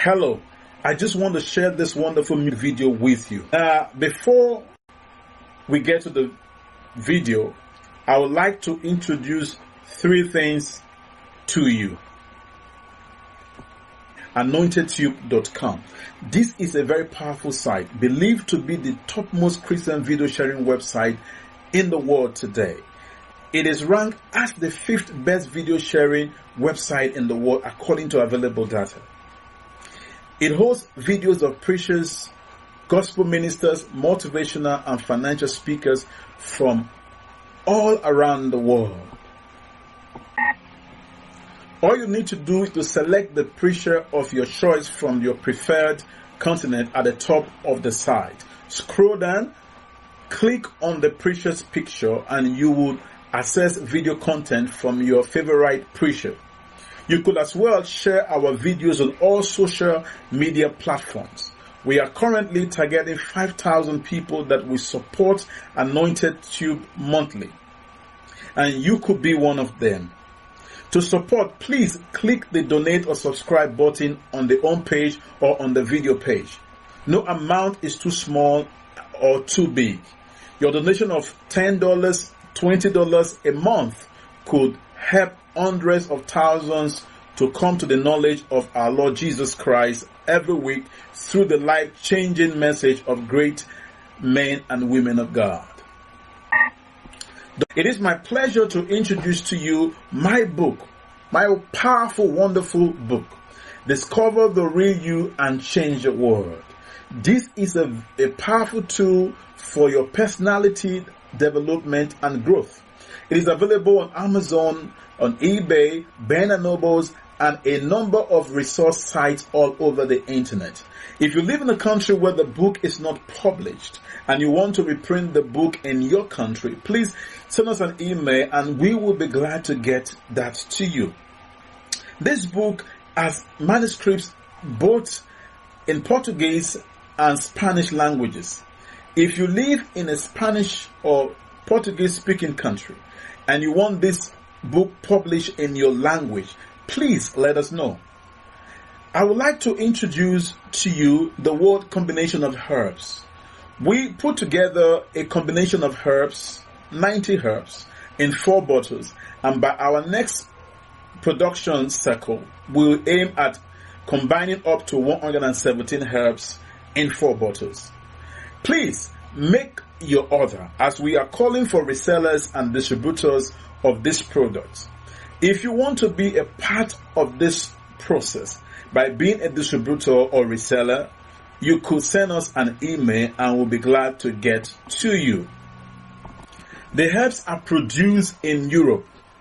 Hello, I just want to share this wonderful video with you. Before we get to the video, I would like to introduce three things to you. AnointedTube.com. This is a very powerful site, believed to be the topmost Christian video sharing website in the world today. It is ranked as the 5th best video sharing website in the world according to available data. It hosts videos of preachers, gospel ministers, motivational and financial speakers from all around the world. All you need to do is to select the preacher of your choice from your preferred continent at the top of the site. Scroll down, click on the preacher's picture, and you will access video content from your favorite preacher. You could as well share our videos on all social media platforms. We are currently targeting 5,000 people that will support Anointed Tube monthly, and you could be one of them. To support, please click the donate or subscribe button on the home page or on the video page. No amount is too small or too big. Your donation of $10, $20 a month could help hundreds of thousands to come to the knowledge of our Lord Jesus Christ every week through the life-changing message of great men and women of God. It is my pleasure to introduce to you my book, my powerful, wonderful book, Discover the Real You and Change the World. This is a powerful tool for your personality development and growth. It is available on Amazon, on eBay, Barnes & Nobles, and a number of resource sites all over the internet. If you live in a country where the book is not published and you want to reprint the book in your country, please send us an email and we will be glad to get that to you. This book has manuscripts both in Portuguese and Spanish languages. If you live in a Spanish or Portuguese speaking country and you want this book published in your language, please let us know. I would like to introduce to you the word combination of herbs. We put together a combination of herbs, 90 herbs, in 4 bottles, and by our next production cycle, we'll aim at combining up to 117 herbs in 4 bottles. Please make your order, as we are calling for resellers and distributors of this product. If you want to be a part of this process by being a distributor or reseller, you could send us an email and we'll be glad to get to you. The herbs are produced in Europe.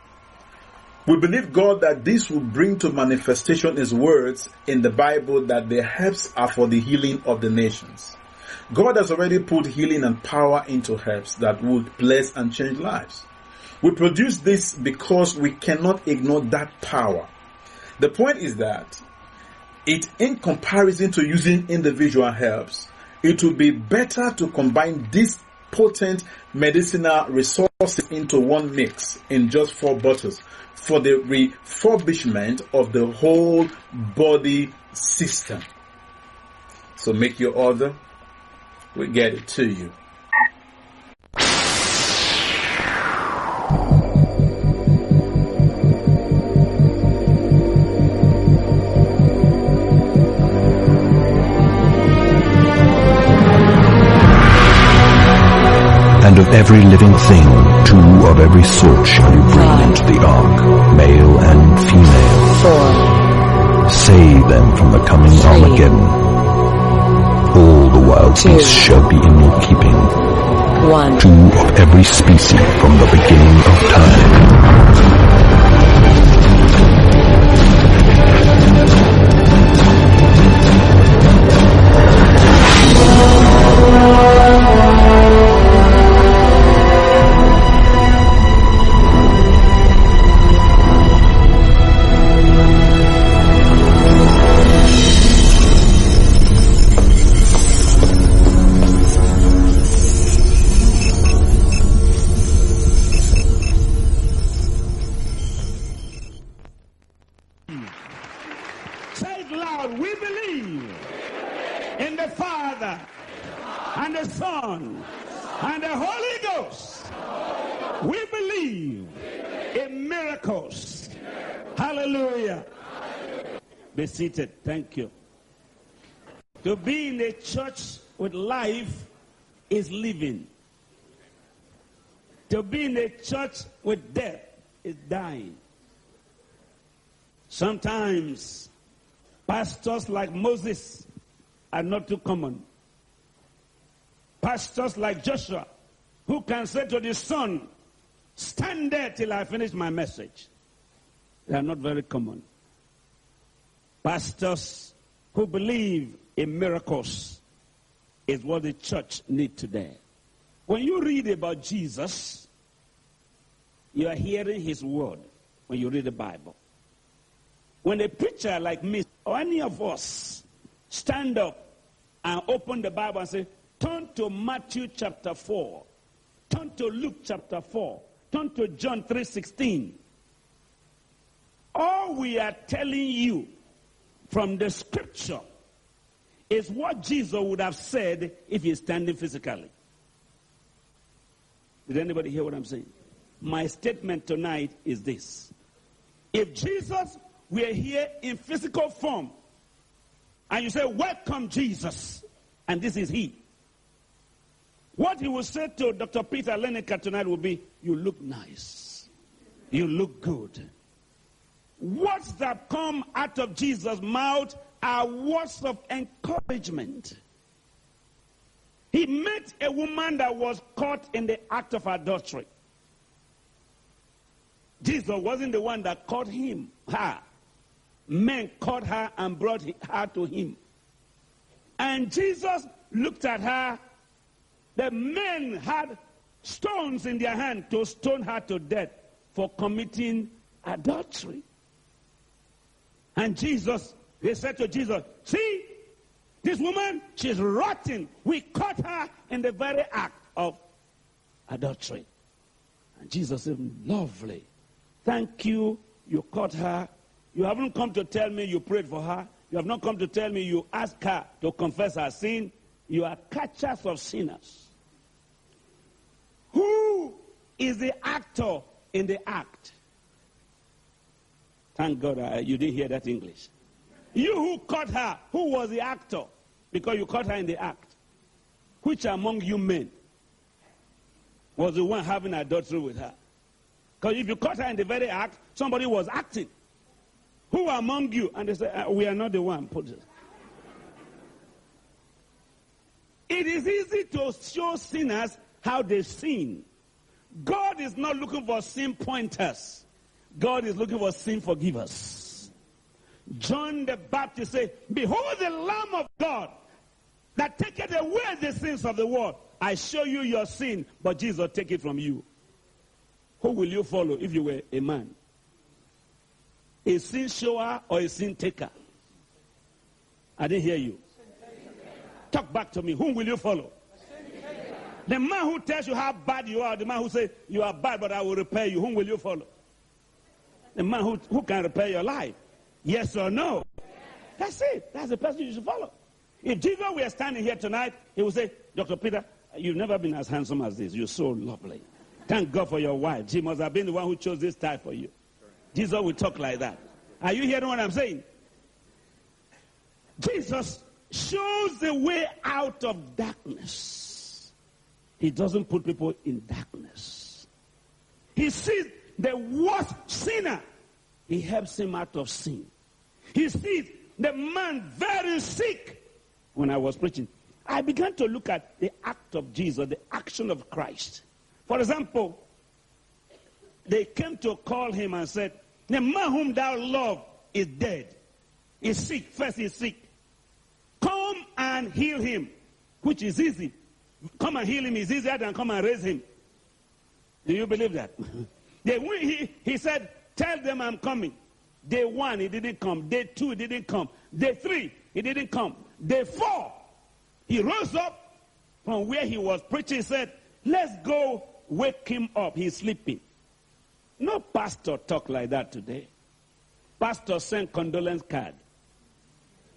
We believe God that this will bring to manifestation His words in the Bible that the herbs are for the healing of the nations. God has already put healing and power into herbs that would bless and change lives. We produce this because we cannot ignore that power. The point is that in comparison to using individual herbs, it would be better to combine these potent medicinal resources into one mix in just 4 bottles for the refurbishment of the whole body system. So make your order. We'll get it to you. And of every living thing, 2 of every sort shall you bring into the ark, male and female. 4. Save them from the coming 3. Armageddon. All the wild 2. beasts shall be in your keeping. 1. 2 of every species from the beginning of time. loud, we believe in the Father and the Son and the Holy Ghost. We believe in miracles. Hallelujah. Be seated. Thank you. To be in a church with life is living. To be in a church with death is dying. Sometimes pastors like Moses are not too common. Pastors like Joshua, who can say to the sun, stand there till I finish my message. They are not very common. Pastors who believe in miracles is what the church needs today. When you read about Jesus, you are hearing his word when you read the Bible. When a preacher like me or any of us stand up and open the Bible and say, turn to Matthew chapter 4, turn to Luke chapter 4, turn to John 3:16. All we are telling you from the scripture is what Jesus would have said if he's standing physically. Did anybody hear what I'm saying? My statement tonight is this. If Jesus were here in physical form, and you say, welcome Jesus, and this is he, what he will say to Dr. Peter Lenica tonight will be, you look nice. You look good. Words that come out of Jesus' mouth are words of encouragement. He met a woman that was caught in the act of adultery. Jesus wasn't the one that caught her. Men caught her and brought her to him. And Jesus looked at her. The men had stones in their hand to stone her to death for committing adultery. And Jesus, they said to Jesus, see, this woman, she's rotten. We caught her in the very act of adultery. And Jesus said, lovely. Thank you, you caught her. You haven't come to tell me you prayed for her. You have not come to tell me you asked her to confess her sin. You are catchers of sinners. Who is the actor in the act? Thank God you didn't hear that English. You who caught her, who was the actor? Because you caught her in the act. Which among you men was the one having adultery with her? Because if you caught her in the very act, somebody was acting. Who among you? And they say, we are not the one. Put it. It is easy to show sinners how they sin. God is not looking for sin pointers. God is looking for sin forgivers. John the Baptist said, behold the Lamb of God that taketh away the sins of the world. I show you your sin, but Jesus take it from you. Who will you follow if you were a man? A sin shower or a sin taker? I didn't hear you. Talk back to me. Whom will you follow? The man who tells you how bad you are, the man who says you are bad but I will repair you, whom will you follow? The man who can repair your life. Yes or no? That's it. That's the person you should follow. If Jesus were standing here tonight, he would say, Dr. Peter, you've never been as handsome as this. You're so lovely. Thank God for your wife. She must have been the one who chose this type for you. Jesus will talk like that. Are you hearing what I'm saying? Jesus shows the way out of darkness. He doesn't put people in darkness. He sees the worst sinner. He helps him out of sin. He sees the man very sick. When I was preaching, I began to look at the act of Jesus, the action of Christ. For example, they came to call him and said, the man whom thou love is dead. He's sick. First he's sick. Come and heal him, which is easy. Come and heal him is easier than come and raise him. Do you believe that? He said, tell them I'm coming. Day 1, he didn't come. Day 2, he didn't come. Day 3, he didn't come. Day 4, he rose up from where he was preaching, said, let's go wake him up. He's sleeping. No pastor talk like that today. Pastor sent condolence card.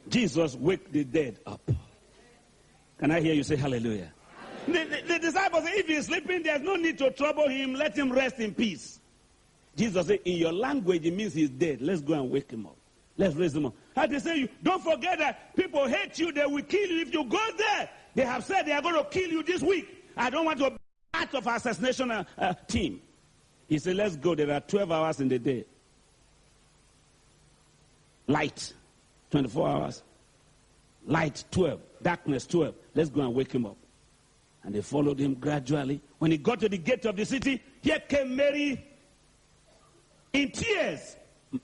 Jesus wake the dead up. Can I hear you say hallelujah? The disciples say, if he's sleeping, there's no need to trouble him. Let him rest in peace. Jesus said, in your language, it means he's dead. Let's go and wake him up. Let's raise him up. And they say, don't forget that people hate you. They will kill you if you go there. They have said they are going to kill you this week. I don't want to be part of assassination team. He said, let's go. There are 12 hours in the day. Light, 24 hours. Light, 12. Darkness, 12. Let's go and wake him up. And they followed him gradually. When he got to the gate of the city, here came Mary in tears.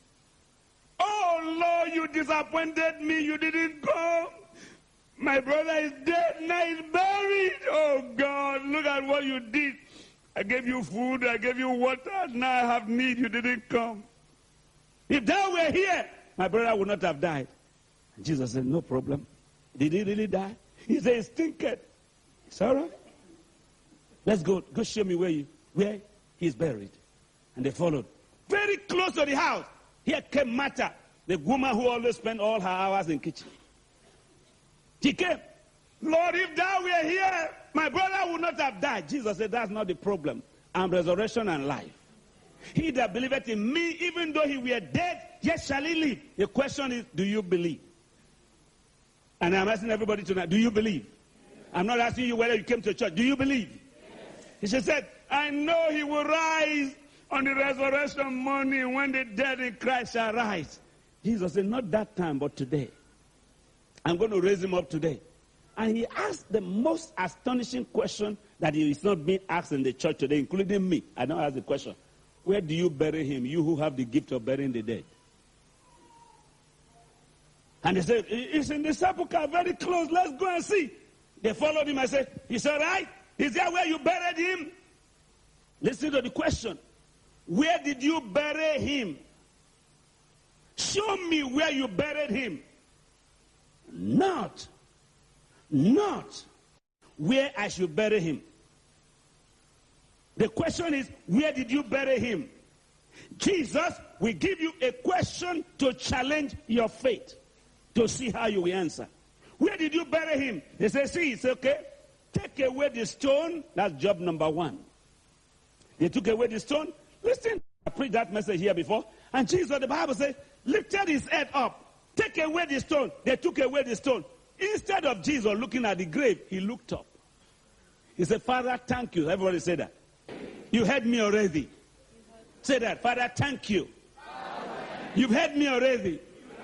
Oh, Lord, you disappointed me. You didn't go. My brother is dead. Now he's buried. Oh, God, look at what you did. I gave you food. I gave you water. Now I have need. You didn't come. If thou were here, my brother would not have died. And Jesus said, no problem. Did he really die? He said, it's stinketh. It's all right. Let's go. Go show me where he's buried. And they followed. Very close to the house. Here came Martha, the woman who always spent all her hours in the kitchen. She came. Lord, if thou were here, my brother would not have died. Jesus said, that's not the problem. I'm resurrection and life. He that believeth in me, even though he were dead, yet shall he live. The question is, do you believe? And I'm asking everybody tonight, do you believe? I'm not asking you whether you came to church. Do you believe? Yes. He said, I know he will rise on the resurrection morning when the dead in Christ shall rise. Jesus said, not that time, but today. I'm going to raise him up today. And he asked the most astonishing question that is not being asked in the church today, including me. I don't ask the question. Where do you bury him, you who have the gift of burying the dead? And they said, it's in the sepulchre, very close. Let's go and see. They followed him. I said, he's all right? Is that where you buried him? Listen to the question. Where did you bury him? Show me where you buried him. Not where I should bury him. The question is, where did you bury him? Jesus will give you a question to challenge your faith, to see how you will answer. Where did you bury him? They say, see, it's okay. Take away the stone. That's job number one. They took away the stone. Listen, I preached that message here before. And Jesus, the Bible says, lifted his head up. Take away the stone. They took away the stone. Instead of Jesus looking at the grave, he looked up. He said, Father, thank you. Everybody say that. You heard me already. Say that. Father, thank you. You've heard me already.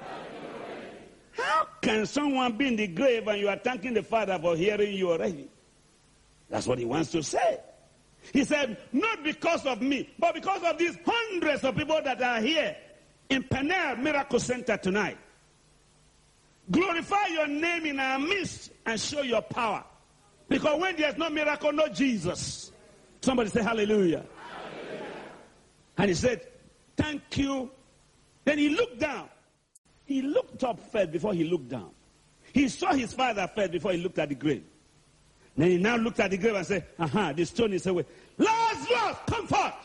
How can someone be in the grave and you are thanking the Father for hearing you already? That's what he wants to say. He said, not because of me, but because of these hundreds of people that are here in Peniel Miracle Center tonight. Glorify your name in our midst and show your power. Because when there's no miracle, no Jesus. Somebody say hallelujah. Hallelujah. And he said, thank you. Then he looked down. He looked up first before he looked down. He saw his father first before he looked at the grave. Then he now looked at the grave and said, the stone is away. Lazarus, come forth.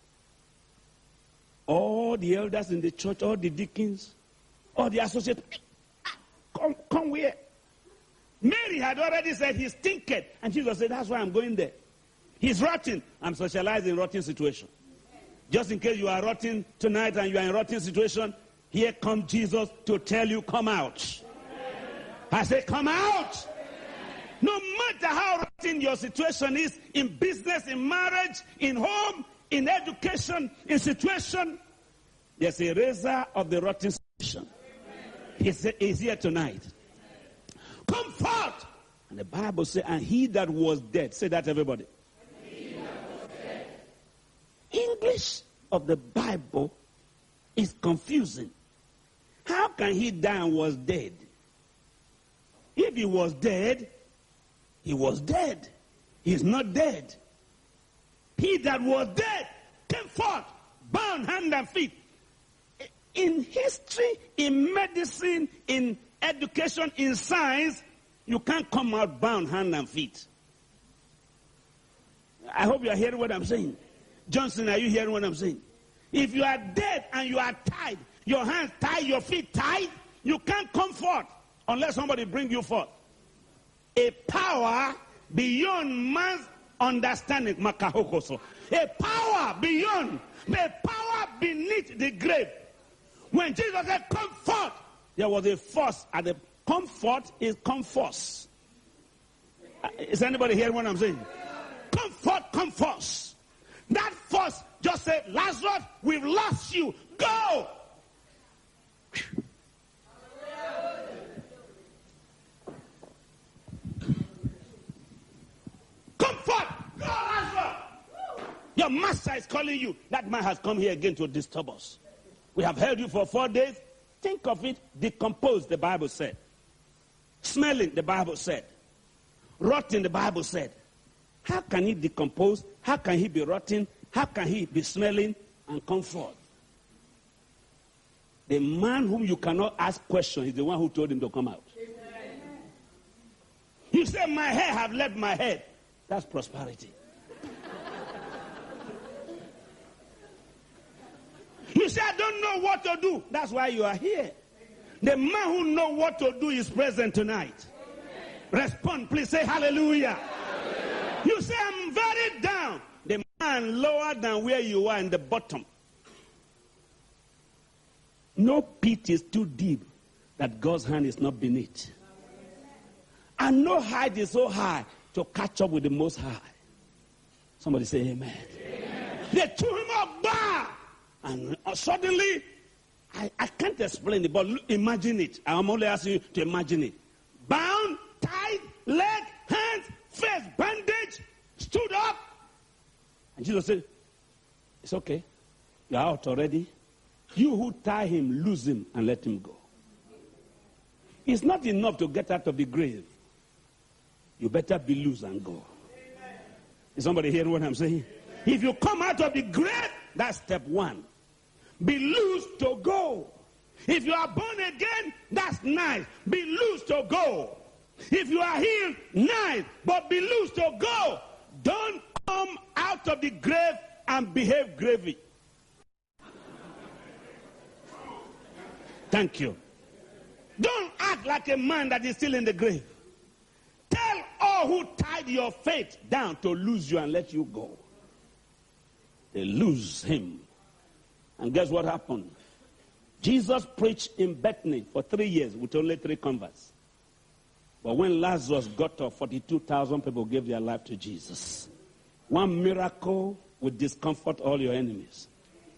All the elders in the church, all the deacons, all the associates, come here. Mary had already said he's stinketh. And Jesus said, that's why I'm going there. He's rotting. I'm socialized in rotting situation. Just in case you are rotting tonight and you are in rotting situation, here comes Jesus to tell you, come out. I say, come out. No matter how rotten your situation is, in business, in marriage, in home, in education, in situation, there's a razor of the rotten situation. He's here tonight. Come forth. And the Bible says, and he that was dead. Say that, everybody. English of the Bible is confusing. How can he die and was dead? If he was dead, he was dead. He's not dead. He that was dead came forth, bound hand and feet. In history, in medicine, in education, in science, you can't come out bound hand and feet. I hope you are hearing what I'm saying. Johnson, are you hearing what I'm saying? If you are dead and you are tied, your hands tied, your feet tied, you can't come forth. unless somebody bring you forth. A power beyond man's understanding. Makahokoso. A power beyond, a power beneath the grave. When Jesus said, come forth, there was a force. And the comfort is comforts. Is anybody hearing what I'm saying? Comfort, comforts. That force just said, Lazarus, we've lost you. Go! Comfort! Go, Lazarus! Your master is calling you. That man has come here again to disturb us. We have held you for 4 days. Think of it. Decomposed, the Bible said. Smelling, the Bible said. Rotting, the Bible said. How can he decompose? How can he be rotting? How can he be smelling and come forth? The man whom you cannot ask questions is the one who told him to come out. Amen. You say, my hair have left my head. That's prosperity. You say, I don't know what to do. That's why you are here. The man who knows what to do is present tonight. Amen. Respond, please say hallelujah. Hallelujah. You say, I'm very down. The man lower than where you are in the bottom. No pit is too deep that God's hand is not beneath. And no height is so high to catch up with the Most High. Somebody say amen. Amen. They threw him up bar. And suddenly, I can't explain it, but imagine it. I'm only asking you to imagine it. Bound, tied, leg, hands, face, bandage, stood up. And Jesus said, it's okay. You're out already. You who tie him, lose him and let him go. It's not enough to get out of the grave. You better be loose and go. Amen. Is somebody hearing what I'm saying? Amen. If you come out of the grave, that's step one. Be loose to go. If you are born again, that's nice. Be loose to go. If you are healed, nice. But be loose to go. Don't come out of the grave and behave gravy. Thank you. Don't act like a man that is still in the grave. Tell all who tied your faith down to lose you and let you go. They lose him. And guess what happened? Jesus preached in Bethany for 3 years with only 3 converts. But when Lazarus got up, 42,000 people gave their life to Jesus. One miracle will discomfort all your enemies.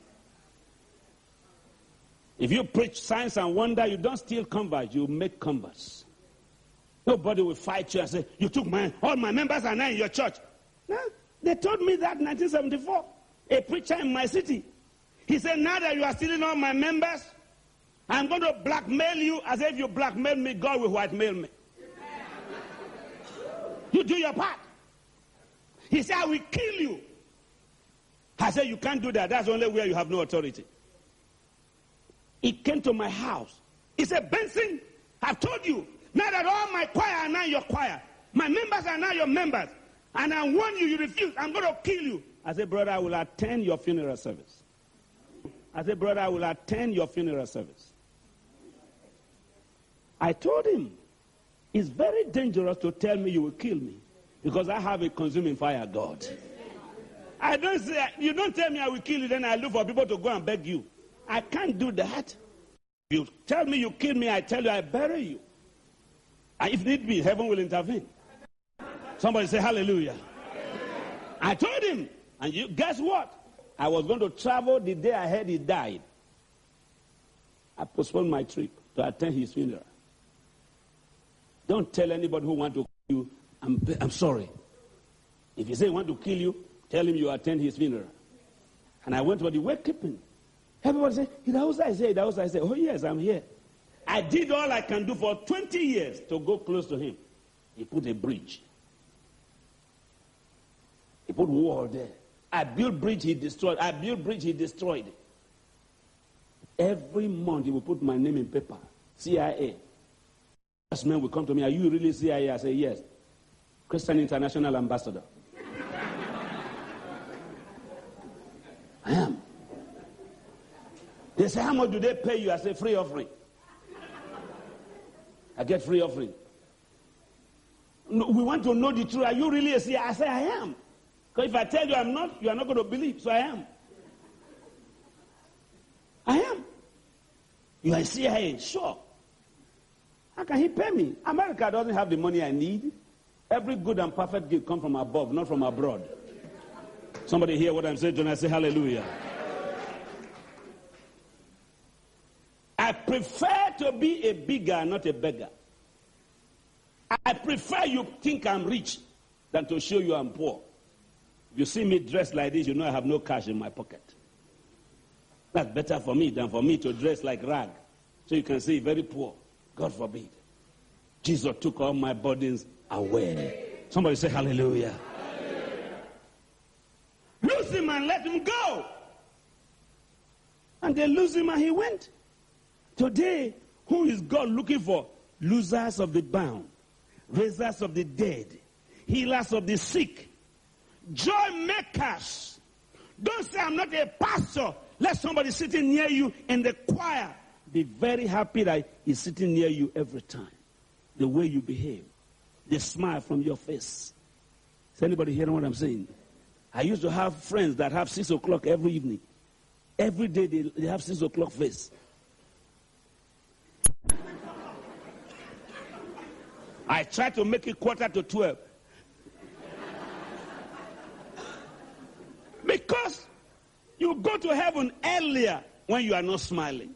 If you preach signs and wonder, you don't steal converts, you make converts. Nobody will fight you and say, you took all my members are now in your church. No, they told me that in 1974. A preacher in my city. He said, now that you are stealing all my members, I'm going to blackmail you as if you blackmail me, God will whitemail me. You do your part. He said, I will kill you. I said, you can't do that. That's only where you have no authority. He came to my house. He said, Benson, I've told you, now that all my choir are now your choir, my members are now your members, and I warn you, you refuse, I'm going to kill you. I said, brother, I will attend your funeral service. I said, brother, I will attend your funeral service. I told him, it's very dangerous to tell me you will kill me because I have a consuming fire, God. I don't say, you don't tell me I will kill you, then I look for people to go and beg you. I can't do that. You tell me you kill me, I tell you I bury you. And if need be, heaven will intervene. Somebody say hallelujah. I told him, and you guess what? I was going to travel the day I heard he died. I postponed my trip to attend his funeral. Don't tell anybody who wants to kill you, I'm sorry. If he say he want to kill you, tell him you attend his funeral. And I went for the wakekeeping. Everybody said, I said, oh yes, I'm here. I did all I can do for 20 years to go close to him. He put a bridge. He put wall there. I built bridge, he destroyed. I built bridge, he destroyed. Every month he will put my name in paper. CIA. This man will come to me, are you really CIA? I say, yes. Christian International Ambassador. I am. They say, how much do they pay you? I say, free offering. I get free offering. No, we want to know the truth. Are you really a seer? I say, I am. Because if I tell you I'm not, you are not going to believe. So I am. I am. You are a seer? Sure. How can he pay me? America doesn't have the money I need. Every good and perfect gift comes from above, not from abroad. Somebody hear what I'm saying tonight? Say hallelujah. I prefer to be a beggar, not a beggar. I prefer you think I'm rich than to show you I'm poor. If you see me dressed like this, you know I have no cash in my pocket. That's better for me than for me to dress like rag. So you can say very poor. God forbid. Jesus took all my burdens away. Somebody say hallelujah. Lose him and let him go. And they lose him and he went. Today, who is God looking for? Losers of the bound, raisers of the dead, healers of the sick, joy makers. Don't say I'm not a pastor. Let somebody sitting near you in the choir be very happy that he's sitting near you every time. The way you behave, the smile from your face. Is anybody hearing what I'm saying? I used to have friends that have 6 o'clock every evening. Every day they have 6 o'clock face. I try to make it 11:45. Because you go to heaven earlier when you are not smiling.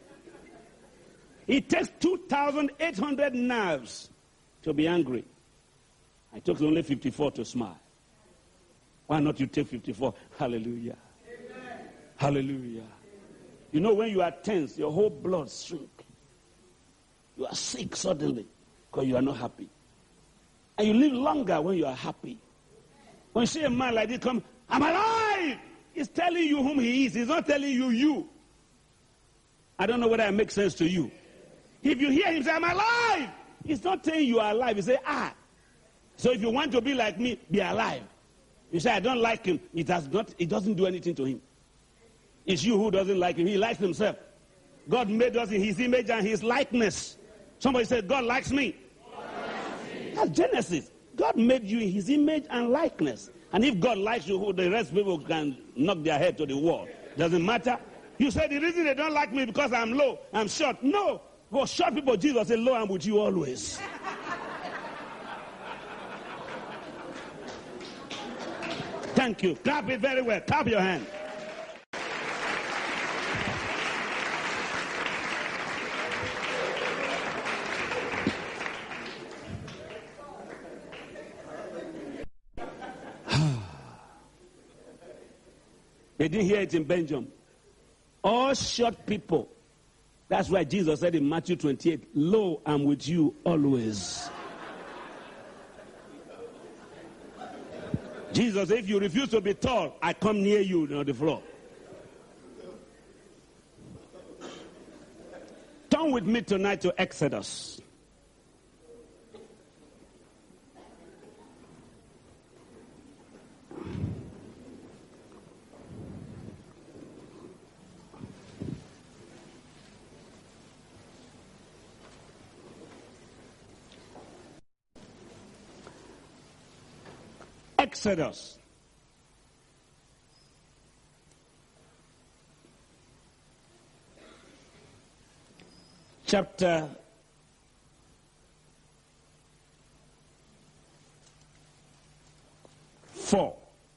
It takes 2,800 nerves to be angry. I took only 54 to smile. Why not you take 54? Hallelujah. Amen. Hallelujah. You know when you are tense, your whole blood shrink. You are sick suddenly because you are not happy. And you live longer when you are happy. When you see a man like this come, I'm alive! He's telling you whom he is. He's not telling you you. I don't know whether it makes sense to you. If you hear him say, I'm alive, he's not saying you are alive. He say, ah. So if you want to be like me, be alive. You say, I don't like him. It doesn't do anything to him. It's you who doesn't like him. He likes himself. God made us in his image and his likeness. Somebody said, God likes me. God likes me. That's Genesis. God made you in his image and likeness. And if God likes you, who the rest of people can knock their head to the wall. Doesn't matter. You say the reason they don't like me because I'm low, I'm short. No. For short people, Jesus said, lo, I'm with you always. Thank you. Clap it very well. Clap your hand. They didn't hear it in Belgium. All short people. That's why Jesus said in Matthew 28, lo, I'm with you always. Jesus, if you refuse to be tall, I come near you on the floor. Turn with me tonight to Exodus. Exodus. Chapter 4.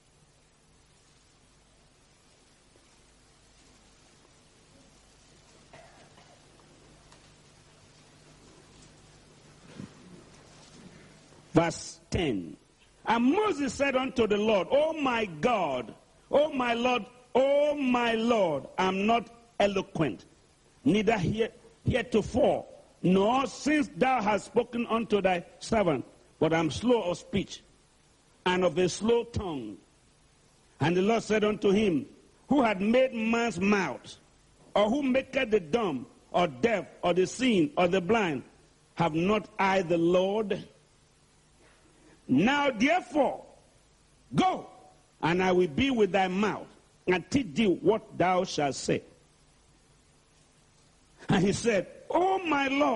Verse 10. And Moses said unto the Lord, O my God, O my Lord, O my Lord, I'm not eloquent, neither heretofore, nor since thou hast spoken unto thy servant, but I'm slow of speech, and of a slow tongue. And the Lord said unto him, who had made man's mouth, or who maketh the dumb, or deaf, or the seeing, or the blind? Have not I the Lord? Now therefore, go, and I will be with thy mouth, and teach thee what thou shalt say. And he said, O my Lord,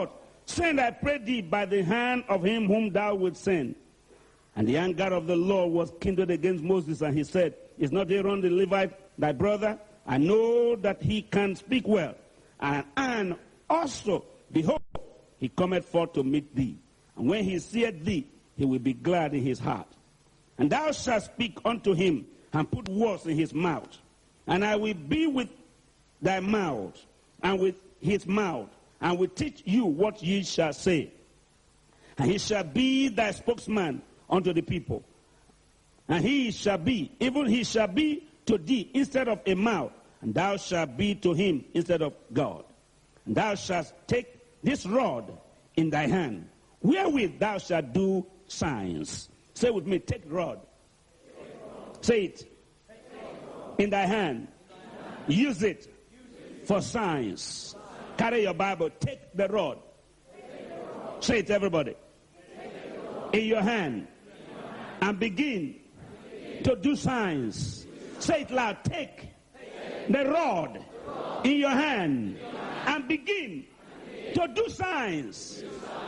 Send, I pray thee, by the hand of him whom thou wilt send. And the anger of the Lord was kindled against Moses, and he said, Is not Aaron the Levite thy brother? I know that he can speak well. And also, behold, he cometh forth to meet thee. And when he seeth thee, he will be glad in his heart. And thou shalt speak unto him, and put words in his mouth. And I will be with thy mouth, and with his mouth, and will teach you what ye shall say. And he shall be thy spokesman unto the people. And he shall be, even he shall be to thee instead of a mouth, and thou shalt be to him instead of God. And thou shalt take this rod in thy hand, wherewith thou shalt do signs. Say with me, take rod. Say it. In thy hand. Use it for signs. Carry your Bible. Take the rod. Say it, everybody. In your hand. And begin to do signs. Say it loud. Take the rod in your hand and begin to do signs.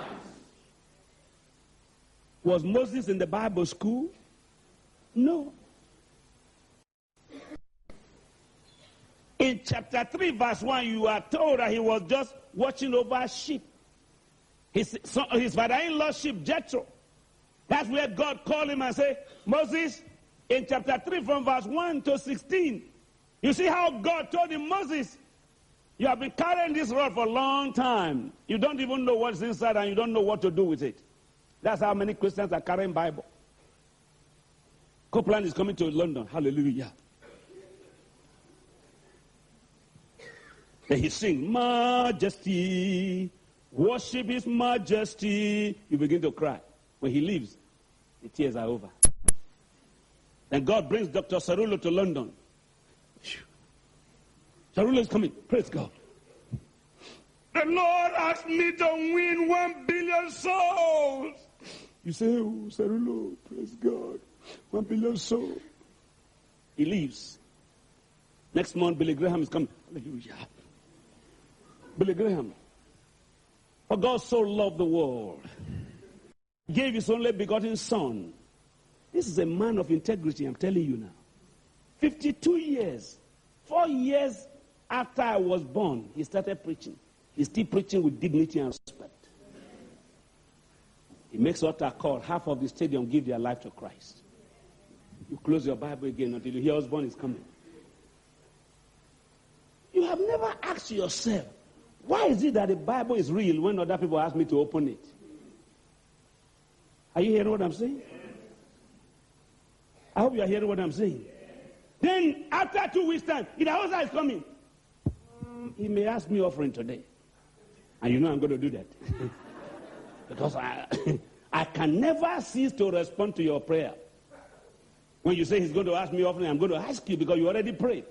Was Moses in the Bible school? No. In chapter 3, verse 1, you are told that he was just watching over sheep. His father-in-law's sheep, Jethro. That's where God called him and said, Moses, in chapter 3 from verse 1 to 16, you see how God told him, Moses, you have been carrying this rod for a long time. You don't even know what's inside and you don't know what to do with it. That's how many Christians are carrying Bible. Copeland is coming to London. Hallelujah. Then he sings, Majesty, worship his majesty. You begin to cry. When he leaves, the tears are over. Then God brings Dr. Sarulo to London. Sarulo is coming. Praise God. The Lord asked me to win 1 billion souls. You say, oh, Sarulo, praise God. 1 billion souls. He leaves. Next month, Billy Graham is coming. Hallelujah. Billy Graham. For God so loved the world, gave his only begotten son. This is a man of integrity, I'm telling you now. 52 years, 4 years after I was born, he started preaching. He's still preaching with dignity and respect. He makes altar call. Half of the stadium give their life to Christ. You close your Bible again until you hear Osborne is coming. You have never asked yourself, why is it that the Bible is real when other people ask me to open it? Are you hearing what I'm saying? I hope you are hearing what I'm saying. Then, after 2 weeks' time, if the house is coming, he may ask me offering today. And you know I'm going to do that. Because I can never cease to respond to your prayer. When you say he's going to ask me offering, I'm going to ask you because you already prayed.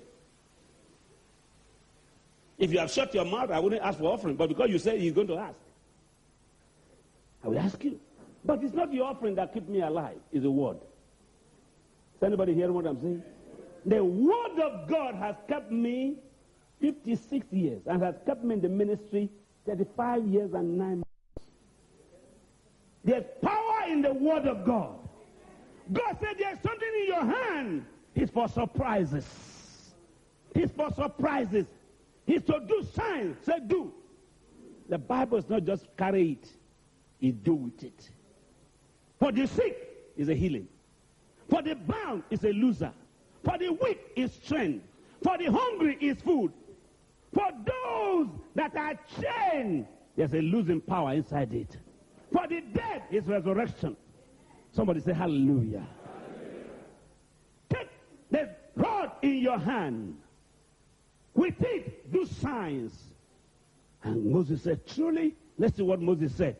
If you have shut your mouth, I wouldn't ask for offering. But because you say he's going to ask, I will ask you. But it's not the offering that keeps me alive. It's the word. Is anybody hearing what I'm saying? The word of God has kept me 56 years and has kept me in the ministry 35 years and 9 months. There's power in the word of God. God said there's something in your hand. It's for surprises. It's for surprises. It's to do signs. Say do. The Bible is not just carry it. It's do with it. For the sick is a healing. For the bound is a loser. For the weak is strength. For the hungry is food. For those that are chained, there's a losing power inside it. For the dead is resurrection. Somebody say hallelujah. Hallelujah. Take the rod in your hand. With it, do signs. And Moses said, truly, let's see what Moses said.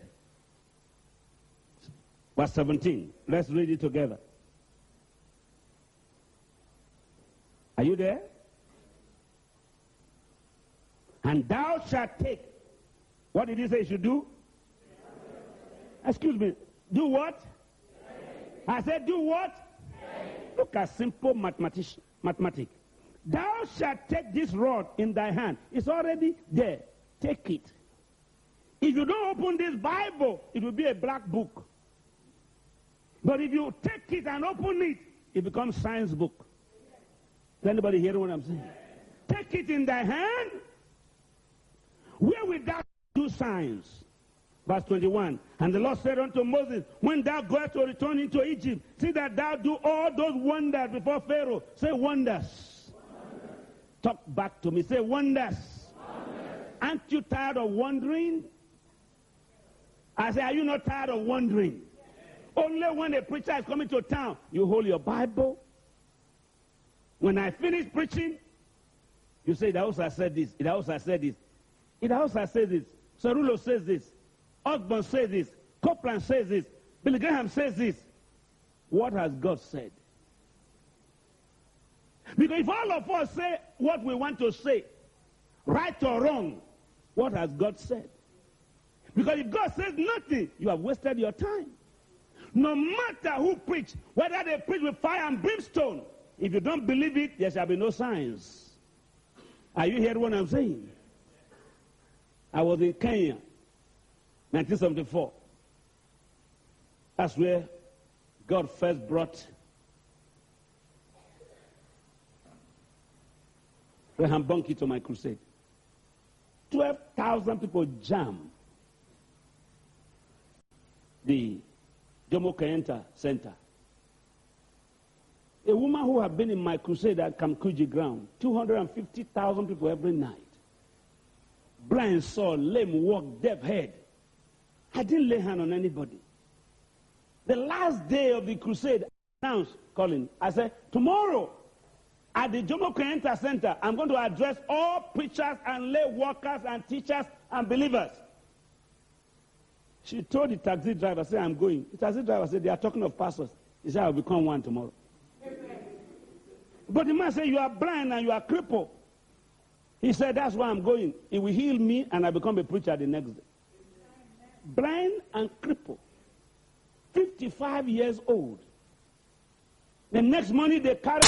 Verse 17. Let's read it together. Are you there? And thou shalt take. What did he say you should do? Excuse me. Do what? I said do what? Look at simple mathematics. Thou shalt take this rod in thy hand. It's already there. Take it. If you don't open this Bible, it will be a black book. But if you take it and open it, it becomes science book. Is anybody hearing what I'm saying? Take it in thy hand. Where will thou do signs? Verse 21. And the Lord said unto Moses, when thou goest to return into Egypt, see that thou do all those wonders before Pharaoh. Say wonders. Talk back to me. Say wonders. Aren't you tired of wondering? I say, are you not tired of wondering? Only when a preacher is coming to town, you hold your Bible. When I finish preaching, you say, the house said this. The house said this. The house said this. Cerulo says this. Osborne says this. Copeland says this. Billy Graham says this. What has God said? Because if all of us say what we want to say, right or wrong, what has God said? Because if God says nothing, you have wasted your time. No matter who preach, whether they preach with fire and brimstone, if you don't believe it, there shall be no signs. Are you hearing what I'm saying? I was in Kenya, 1974. That's where God first brought Graham Bunky to my crusade. 12,000 people jammed the Jomo Kenyatta Center. A woman who had been in my crusade at Kamkuji ground, 250,000 people every night. Blind saw, lame walk, deaf heard. I didn't lay hand on anybody. The last day of the crusade, I announced, Colin, I said, tomorrow at the Jomo Kenyatta Center, I'm going to address all preachers and lay workers and teachers and believers. She told the taxi driver, say, I'm going. The taxi driver said, they are talking of pastors. He said, I'll become one tomorrow. But the man said, you are blind and you are crippled. He said, that's why I'm going. He will heal me and I become a preacher the next day. Blind and crippled. 55 years old. The next morning they carry...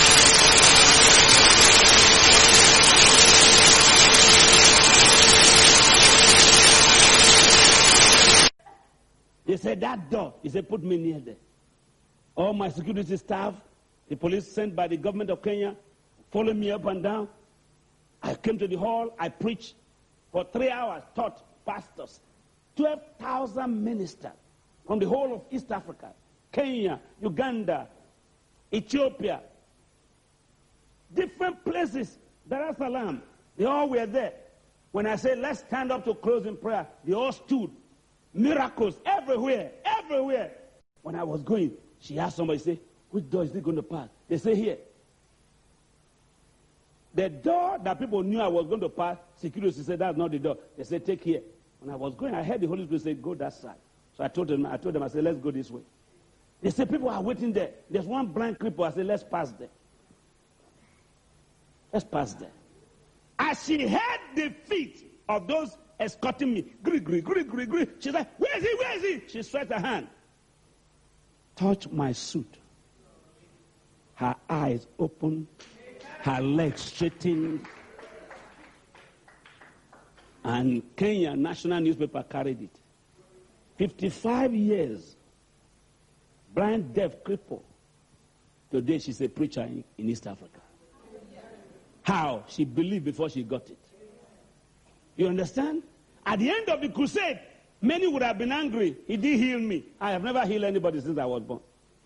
They said, that door. He said, put me near there. All my security staff, the police sent by the government of Kenya, followed me up and down. I came to the hall. I preached for 3 hours, taught pastors. 12,000 ministers from the whole of East Africa, Kenya, Uganda, Ethiopia, different places, Dar es Salaam. They all were there. When I said, let's stand up to close in prayer, they all stood. Miracles everywhere, everywhere. When I was going, she asked somebody, say, which door is it going to pass? They say, here. The door that people knew I was going to pass, security said, that's not the door. They said, take here. When I was going, I heard the Holy Spirit say, go that side. So I told them, I said, let's go this way. They said, people are waiting there. There's one blind cripple. I said, let's pass there. Let's pass there. As she heard the feet of those escorting me, gree, gree, gree, gree, gree, she said, where is he, where is he? She stretched her hand. Touched my suit. Her eyes opened. Her legs straightened. And Kenya national newspaper carried it. 55 years. Blind, deaf, cripple. Today she's a preacher in East Africa. How? She believed before she got it. You understand? At the end of the crusade, many would have been angry. He did heal me. I have never healed anybody since I was born.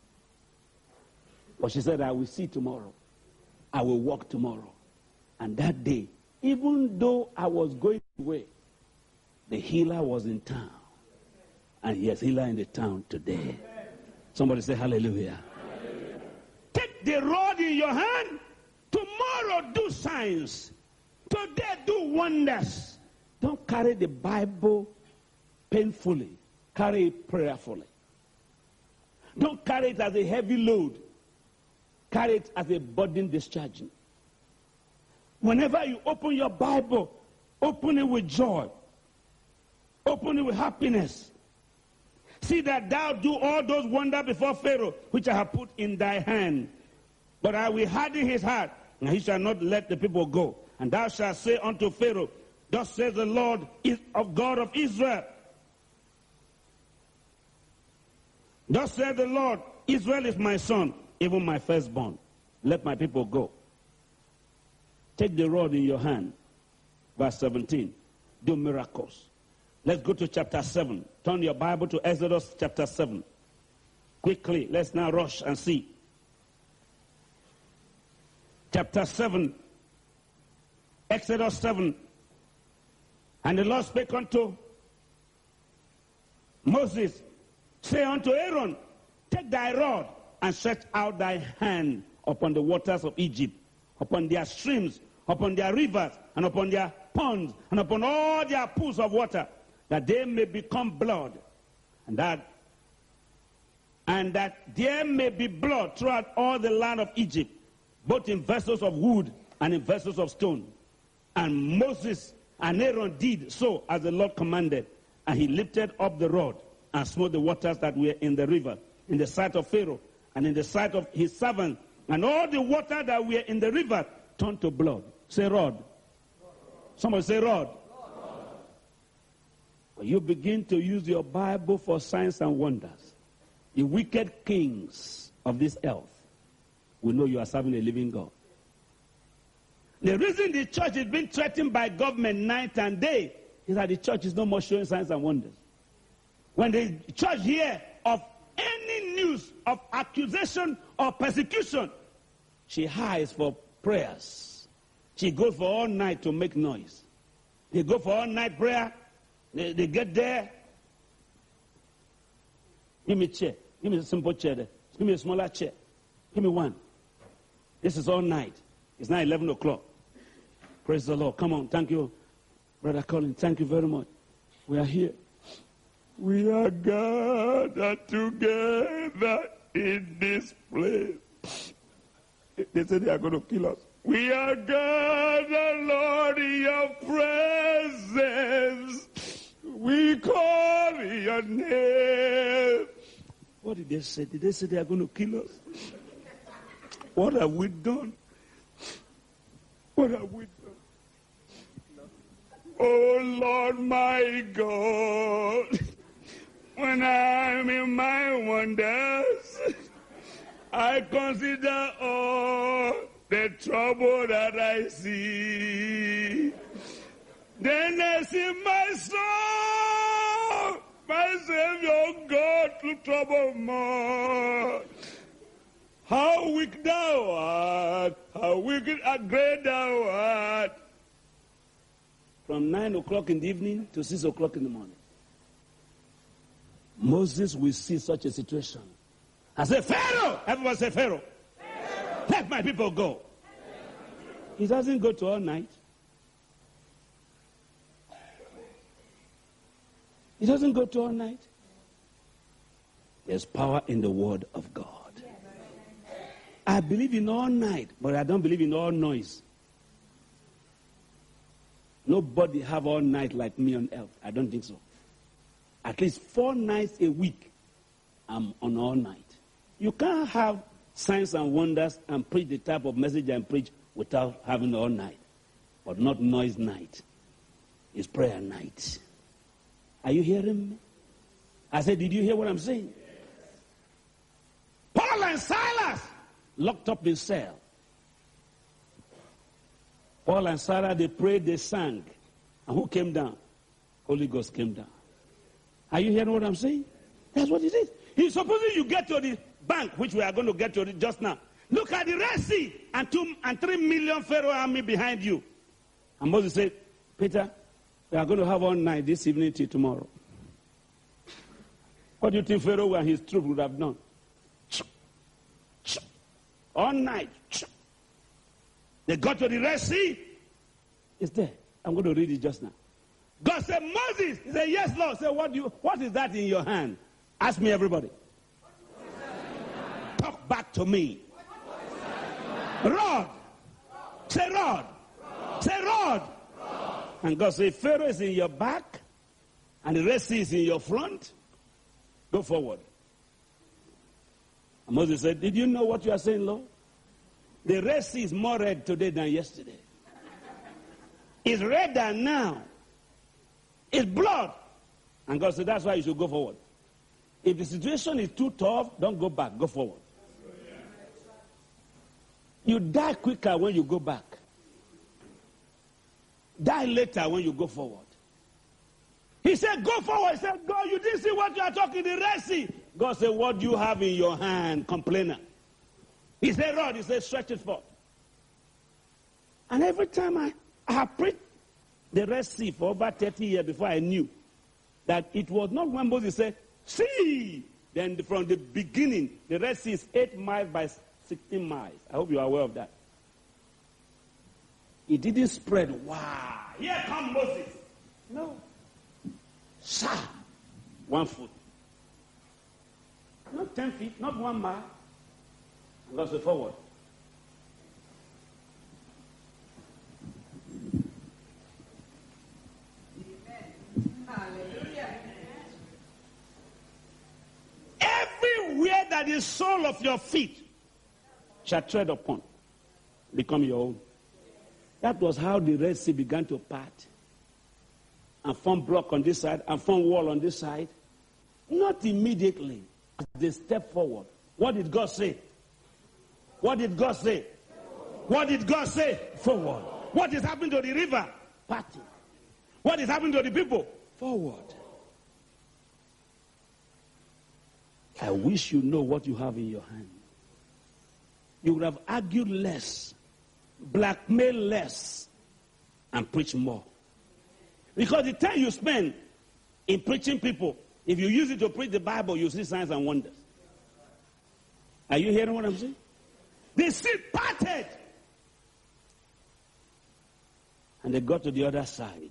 But she said, I will see tomorrow. I will walk tomorrow. And that day, even though I was going away, the healer was in town. And he is healer in the town today. Somebody say hallelujah. Hallelujah. Take the rod in your hand. Tomorrow do signs. Today do wonders. Don't carry the Bible painfully. Carry it prayerfully. Don't carry it as a heavy load. Carry it as a burden discharging. Whenever you open your Bible, open it with joy. Open it with happiness. See that thou do all those wonders before Pharaoh, which I have put in thy hand. But I will harden his heart, and he shall not let the people go. And thou shalt say unto Pharaoh, Thus says the Lord of God of Israel. Thus says the Lord, Israel is my son, even my firstborn. Let my people go. Take the rod in your hand. Verse 17. Do miracles. Let's go to chapter 7. Turn your Bible to Exodus chapter 7. Quickly, let's now rush and see. Chapter 7. Exodus 7. And the Lord spake unto Moses, say unto Aaron, take thy rod and stretch out thy hand upon the waters of Egypt, upon their streams, upon their rivers, and upon their ponds, and upon all their pools of water, that they may become blood, and that there may be blood throughout all the land of Egypt, both in vessels of wood and in vessels of stone. And Moses and Aaron did so as the Lord commanded, and he lifted up the rod and smote the waters that were in the river, in the sight of Pharaoh, and in the sight of his servant, and all the water that were in the river turned to blood. Say rod. Somebody say rod. When you begin to use your Bible for signs and wonders, the wicked kings of this earth will know you are serving a living God. The reason the church is being threatened by government night and day is that the church is no more showing signs and wonders. When the church hears of any news of accusation or persecution, she hides for prayers. She goes for all night to make noise. They go for all night prayer. They get there. Give me a chair. Give me a simple chair there. Give me a smaller chair. Give me one. This is all night. It's now 11 o'clock. Praise the Lord. Come on. Thank you, Brother Colin. Thank you very much. We are here. We are gathered together in this place. They say they are going to kill us. We are gathered, Lord, in your presence. We call your name. What did they say? Did they say they are going to kill us? What have we done? What have we done? Oh, Lord, my God, when I'm in my wonders, I consider all the trouble that I see. Then I see my soul, my Savior God, to trouble more. How weak thou art, how wicked and great thou art. From 9 o'clock in the evening to 6 o'clock in the morning. Moses will see such a situation. I say, Pharaoh! Everyone say, Pharaoh. Pharaoh. Let my people go. He doesn't go to all night. He doesn't go to all night. There's power in the word of God. I believe in all night, but I don't believe in all noise. Nobody have all night like me on earth. I don't think so. At least 4 nights a week, I'm on all night. You can't have signs and wonders and preach the type of message I preach without having all night. But not noise night. It's prayer night. Are you hearing me? I said, did you hear what I'm saying? Paul and Silas locked up in cell. Paul and Sarah, they prayed, they sang. And who came down? Holy Ghost came down. Are you hearing what I'm saying? That's what it is. He's supposing you get to the bank, which we are going to get to just now. Look at the Red Sea and 3 million Pharaoh army behind you. And Moses said, Peter, we are going to have all night this evening till tomorrow. What do you think Pharaoh and his troops would have done? All night. They got to the Red Sea. It's there. I'm going to read it just now. God said, Moses. He said, yes, Lord. Say, what is that in your hand? Ask me, everybody. Talk back to me. Rod. Say rod. Say rod. And God said, Pharaoh is in your back and the Red Sea is in your front. Go forward. And Moses said, did you know what you are saying, Lord? The Red Sea is more red today than yesterday. It's redder now. It's blood. And God said, that's why you should go forward. If the situation is too tough, don't go back. Go forward. You die quicker when you go back. Die later when you go forward. He said, go forward. He said, God, you didn't see what you are talking, the Red Sea. God said, what do you have in your hand, complainer? He said, rod. He said, stretch it forth. And every time I have preached the Red Sea for over 30 years before I knew that it was not when Moses said, see. Then from the beginning, the Red Sea is 8 miles by 16 miles. I hope you are aware of that. It didn't spread. Wow. Here comes Moses. No. Sir. 1 foot. Not 10 feet, not 1 mile. And God said, forward. Everywhere that the sole of your feet shall tread upon, become your own. That was how the Red Sea began to part. And form block on this side, and form wall on this side. Not immediately. As they step forward. What did God say? What did God say? What did God say? Forward. What is happening to the river? Parting. What is happening to the people? Forward. I wish you know what you have in your hand. You would have argued less, blackmailed less, and preached more. Because the time you spend in preaching people, if you use it to preach the Bible, you see signs and wonders. Are you hearing what I'm saying? The sea parted. And they got to the other side.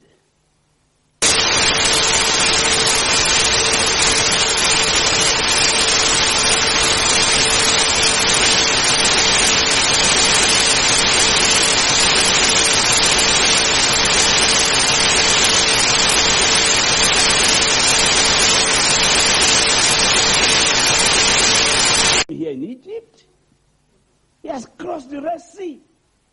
Here in Egypt, he has crossed the Red Sea.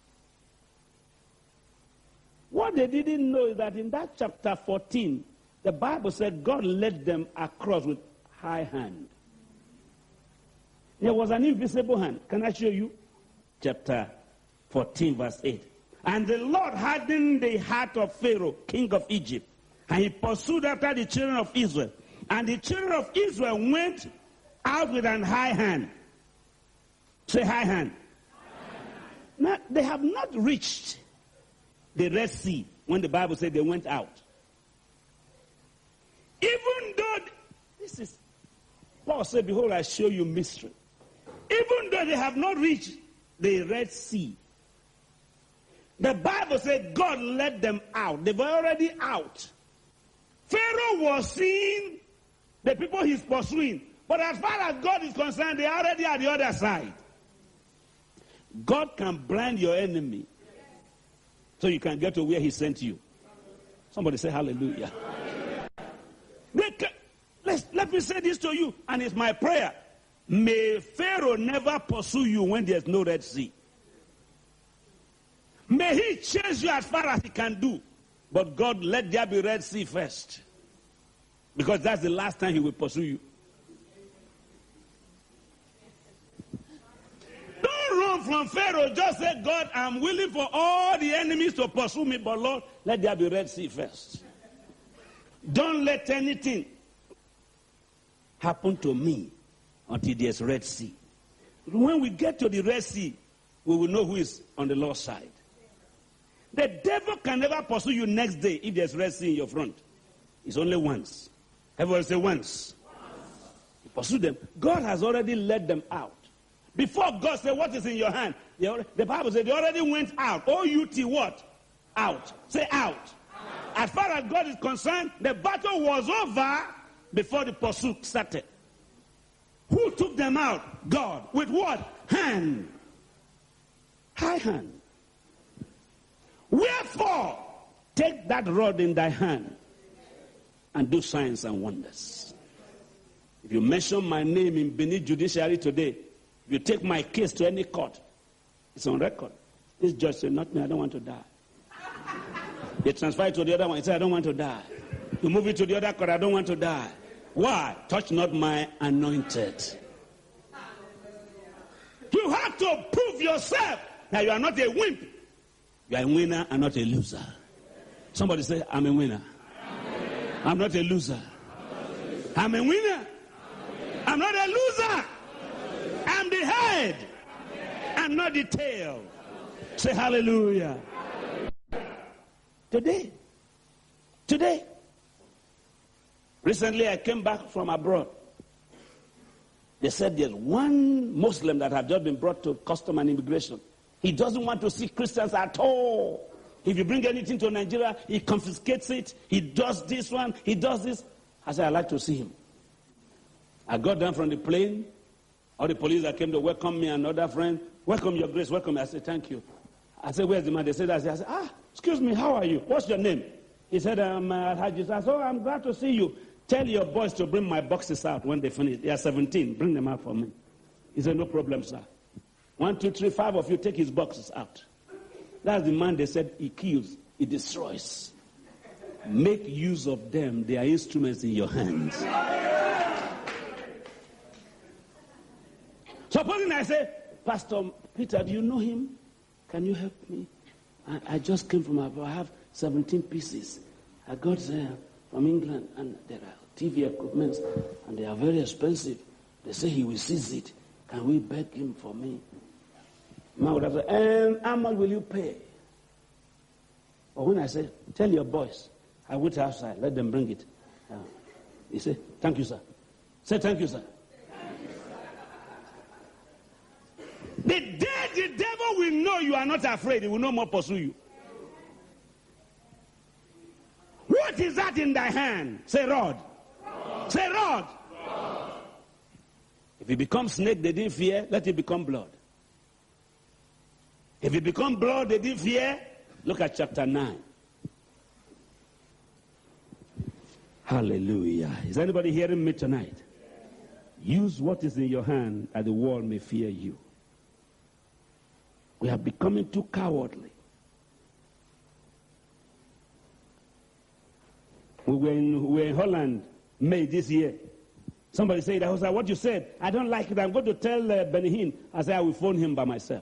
What they didn't know is that in that chapter 14, the Bible said God led them across with high hand. There was an invisible hand. Can I show you? Chapter 14, verse 8. And the Lord hardened the heart of Pharaoh, king of Egypt, and he pursued after the children of Israel. And the children of Israel went out with an high hand. Say high hand. Now, they have not reached the Red Sea when the Bible said they went out. Even though, this is, Paul said, behold, I show you mystery. Even though they have not reached the Red Sea, the Bible said God led them out. They were already out. Pharaoh was seeing the people he's pursuing. But as far as God is concerned, they are already at the other side. God can blind your enemy so you can get to where he sent you. Somebody say hallelujah. Let me say this to you, and it's my prayer. May Pharaoh never pursue you when there's no Red Sea. May he chase you as far as he can do. But God, let there be Red Sea first. Because that's the last time he will pursue you. Don't run from Pharaoh. Just say, God, I'm willing for all the enemies to pursue me, but Lord, let there be Red Sea first. Don't let anything happen to me until there's Red Sea. When we get to the Red Sea, we will know who is on the Lord's side. The devil can never pursue you next day if there's Red Sea in your front. It's only once. Everyone say once. You pursue them. God has already led them out. Before God said, what is in your hand? The Bible said they already went out. O-U-T what? Out. Say out. As far as God is concerned, the battle was over before the pursuit started. Who took them out? God. With what? Hand. High hand. Wherefore, take that rod in thy hand and do signs and wonders. If you mention my name in Benin Judiciary today, if you take my case to any court, it's on record. This judge said, not me, I don't want to die. They transfer it to the other one. He said, I don't want to die. You move it to the other court. I don't want to die. Why? Touch not my anointed. You have to prove yourself that you are not a wimp. You are a winner and not a loser. Somebody say, I'm a winner. I'm not a loser. I'm a winner. I'm not a loser. I'm the head. I'm not the tail. Say hallelujah. Today. Recently I came back from abroad. They said there's one Muslim that had just been brought to custom and immigration. He doesn't want to see Christians at all. If you bring anything to Nigeria, he confiscates it. He does this one. He does this. I said, I'd like to see him. I got down from the plane. All the police that came to welcome me and another friend, welcome your grace, welcome me. I said, thank you. I said, where's the man? They said, I said, excuse me, how are you? What's your name? He said, I'm Alhaji. I said, I'm glad to see you. Tell your boys to bring my boxes out when they finish. They are 17. Bring them out for me. He said, no problem, sir. 1, 2, 3, 5 of you take his boxes out. That's the man they said he kills, he destroys. Make use of them. They are instruments in your hands. Supposing I say, Pastor Peter, do you know him? Can you help me? I just came from abroad. I have 17 pieces. I got there from England, and there are TV equipments, and they are very expensive. They say he will seize it. Can we beg him for me? Man would have said, and how much will you pay? But when I said, tell your boys, I went outside, let them bring it. He said, thank you, sir. Say, thank you, sir. The day the devil will know you are not afraid, he will no more pursue you. What is that in thy hand? Say rod. Say rod. If it becomes snake, they didn't fear, let it become blood. If it become blood, they didn't fear, look at chapter 9. Hallelujah. Is anybody hearing me tonight? Use what is in your hand that the world may fear you. We are becoming too cowardly. We were in Holland, May this year. Somebody said, I was like, what you said? I don't like it. I'm going to tell Benny Hinn. I said, I will phone him by myself.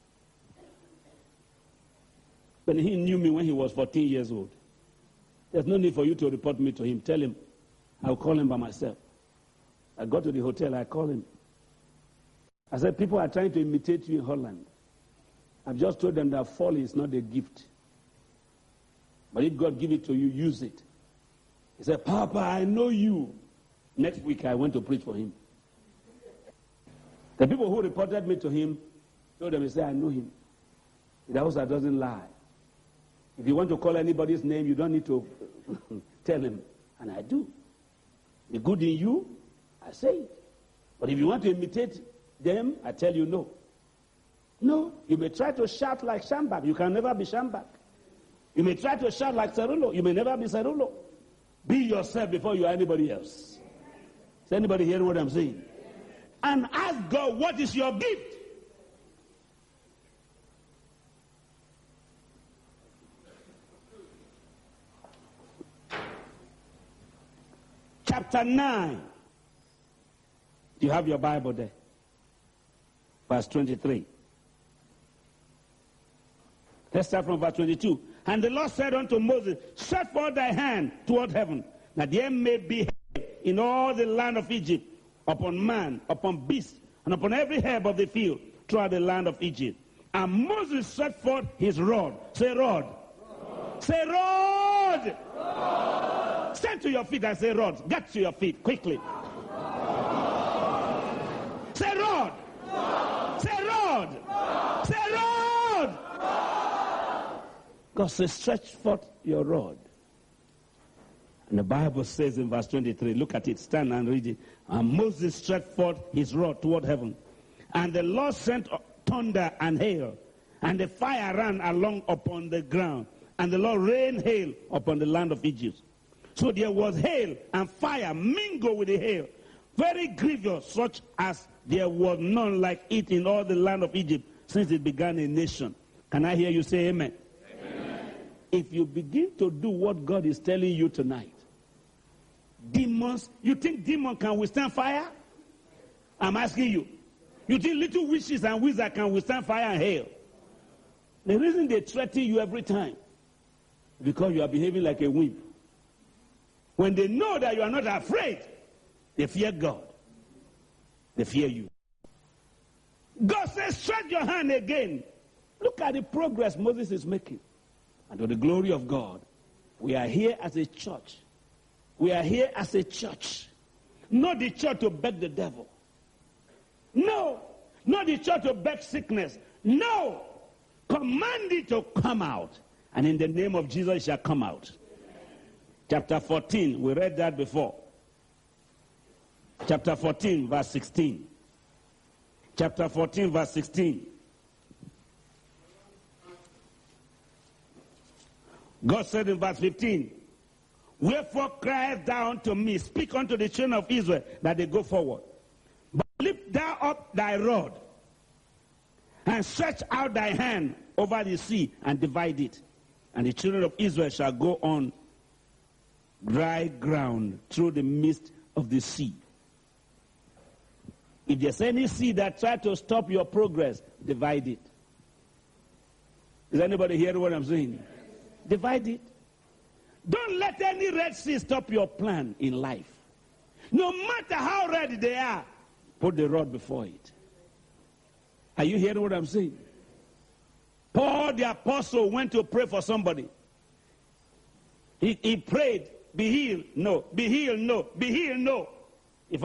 Benny Hinn knew me when he was 14 years old. There's no need for you to report me to him. Tell him. I'll call him by myself. I got to the hotel. I called him. I said, people are trying to imitate you in Holland. I've just told them that folly is not a gift. But if God give it to you, use it. He said, Papa, I know you. Next week, I went to preach for him. The people who reported me to him told them, he said, I know him. The house doesn't lie. If you want to call anybody's name, you don't need to tell him. And I do. The good in you, I say it. But if you want to imitate them, I tell you no. No, you may try to shout like Shambach. You can never be Shambach. You may try to shout like Cerulo. You may never be Cerulo. Be yourself before you are anybody else. Is anybody hearing what I'm saying? And ask God, what is your gift? Chapter 9. You have your Bible there. Verse 23. Let's start from verse 22. And the Lord said unto Moses, stretch forth thy hand toward heaven, that there may be hail in all the land of Egypt, upon man, upon beast, and upon every herb of the field, throughout the land of Egypt. And Moses stretched forth his rod. Say rod. Rod. Say rod. Rod. Stand to your feet and say rod. Get to your feet quickly. Rod. Say rod. Rod. Say rod. Rod. Say rod. God says, stretch forth your rod. And the Bible says in verse 23, look at it, stand and read it. And Moses stretched forth his rod toward heaven. And the Lord sent thunder and hail. And the fire ran along upon the ground. And the Lord rained hail upon the land of Egypt. So there was hail and fire mingled with the hail, very grievous, such as there was none like it in all the land of Egypt since it began a nation. Can I hear you say amen? if you begin to do what God is telling you tonight, demons, you think demon can withstand fire? I'm asking you. You think little witches and wizards can withstand fire and hail? The reason they threaten you every time is because you are behaving like a wimp. When they know that you are not afraid, they fear God. They fear you. God says, stretch your hand again. Look at the progress Moses is making. And to the glory of God, we are here as a church. We are here as a church. Not the church to beg the devil. No. Not the church to beg sickness. No. Command it to come out. And in the name of Jesus, it shall come out. Chapter 14, we read that before. Chapter 14, verse 16. Chapter 14, verse 16. God said in verse 15, wherefore criest thou unto me, speak unto the children of Israel, that they go forward. But lift thou up thy rod, and stretch out thy hand over the sea, and divide it. And the children of Israel shall go on dry ground through the midst of the sea. If there's any sea that tries to stop your progress, divide it. Is anybody hearing what I'm saying? Divide it. Don't let any Red Sea stop your plan in life. No matter how ready they are, put the rod before it. Are you hearing what I'm saying? Paul the apostle went to pray for somebody. He prayed, be healed, no. Be healed, no. Be healed, no. If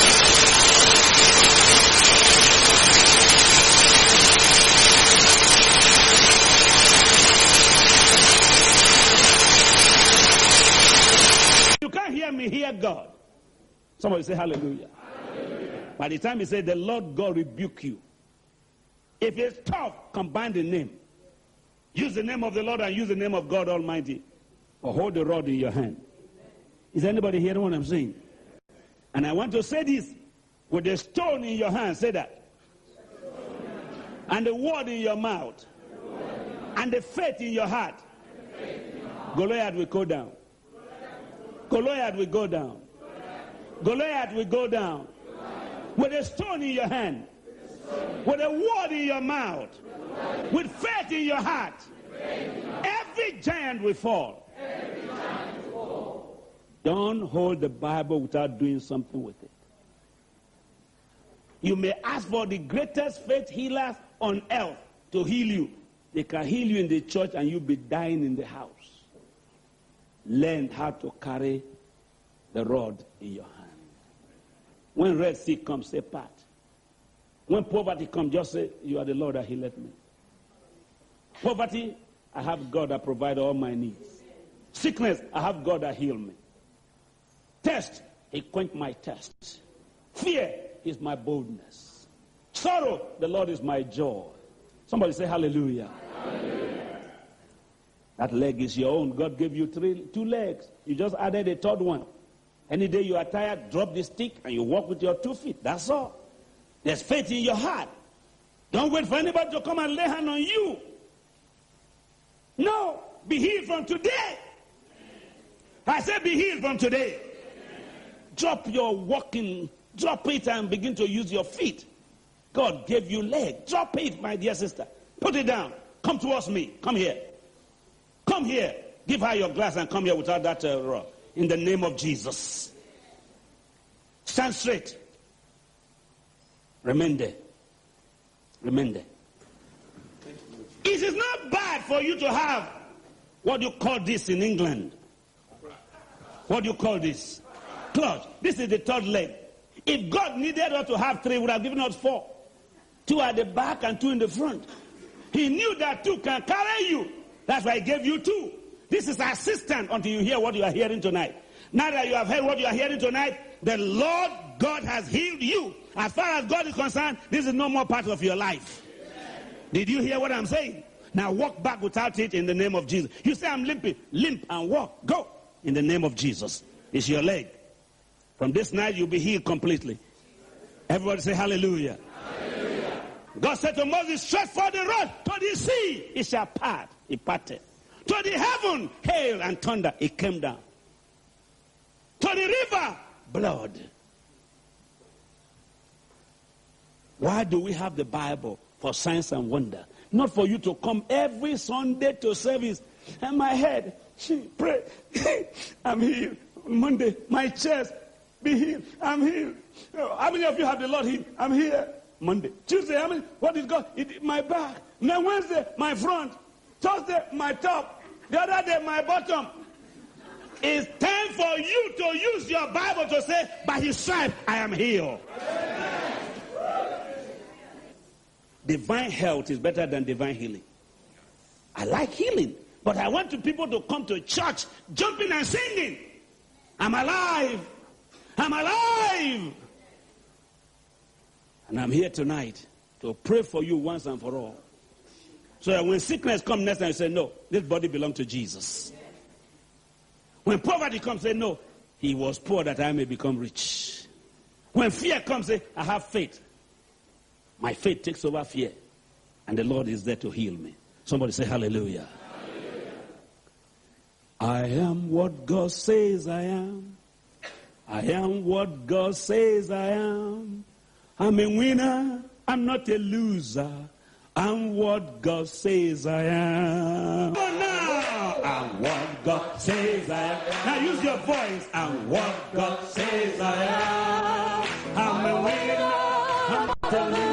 you can't hear me, hear God. Somebody say hallelujah. Hallelujah. By the time he said, the Lord God rebuke you. If it's tough, combine the name. Use the name of the Lord and use the name of God Almighty. Or hold the rod in your hand. Is anybody hearing what I'm saying? And I want to say this with the stone in your hand. Say that. And the word in your mouth. And the faith in your heart. Goliath will go down. Goliath will go down. Goliath will go down. With a stone in your hand. With a word in your mouth. With faith in your heart. Every giant will fall. Don't hold the Bible without doing something with it. You may ask for the greatest faith healers on earth to heal you. They can heal you in the church and you'll be dying in the house. Learn how to carry the rod in your hand. When Red Sea comes, say part. When poverty comes, just say, you are the Lord that healeth me. Poverty, I have God that provides all my needs. Sickness, I have God that heals me. Test, he quenched my thirst. Fear is my boldness. Sorrow, the Lord is my joy. Somebody say hallelujah. Hallelujah. That leg is your own. God gave you two legs. You just added a third one. Any day you are tired, drop the stick and you walk with your 2 feet. That's all. There's faith in your heart. Don't wait for anybody to come and lay hand on you. No, be healed from today. I said be healed from today. Drop your walking, drop it and begin to use your feet. God gave you leg. Drop it, my dear sister. Put it down. Come towards me. Come here. Come here. Give her your glass and come here without that rod. In the name of Jesus. Stand straight. Remain there. Remain there. It is not bad for you to have what you call this in England. What do you call this? Clutch. This is the third leg. If God needed us to have 3, he would have given us 4. 2 at the back and 2 in the front. He knew that 2 can carry you. That's why he gave you 2. This is assistant until you hear what you are hearing tonight. Now that you have heard what you are hearing tonight, the Lord God has healed you. As far as God is concerned, this is no more part of your life. Did you hear what I'm saying? Now walk back without it in the name of Jesus. You say I'm limping. Limp and walk. Go. In the name of Jesus. It's your leg. From this night you'll be healed completely. Everybody say hallelujah. Hallelujah. God said to Moses, stretch forth the rod to the sea. It shall part. It parted. To the heaven, hail and thunder, it came down. To the river, blood. Why do we have the Bible? For signs and wonder. Not for you to come every Sunday to service. And my head, pray, I'm healed. Monday, my chest, be healed. I'm healed. How many of you have the Lord healed? I'm here. Monday. Tuesday, how many? What is God? My back. Now Wednesday, my front. Thursday, my top. The other day, my bottom. It's time for you to use your Bible to say, by his stripes, I am healed. Divine health is better than divine healing. I like healing, but I want people to come to church jumping and singing. I'm alive. I'm alive. And I'm here tonight to pray for you once and for all. So that when sickness comes next time, you say, no, this body belongs to Jesus. When poverty comes, say, no, he was poor that I may become rich. When fear comes, say, I have faith. My faith takes over fear. And the Lord is there to heal me. Somebody say hallelujah. Hallelujah. I am what God says I am. I am what God says I am. I'm a winner. I'm not a loser. I'm what God says I am. Oh, now. I'm what God says I am. Now use your voice. I'm what God says I am. I'm a winner. I'm not a loser.